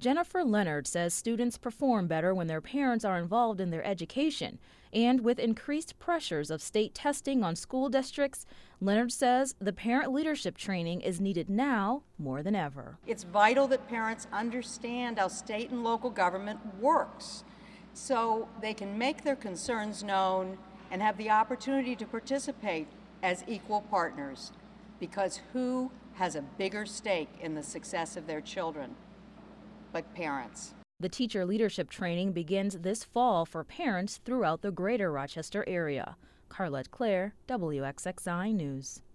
Jennifer Leonard says students perform better when their parents are involved in their education. And with increased pressures of state testing on school districts, Leonard says the parent leadership training is needed now more than ever. It's vital that parents understand how state and local government works so they can make their concerns known and have the opportunity to participate as equal partners. Because who has a bigger stake in the success of their children but parents? The teacher leadership training begins this fall for parents throughout the greater Rochester area. Carlette Claire, WXXI News.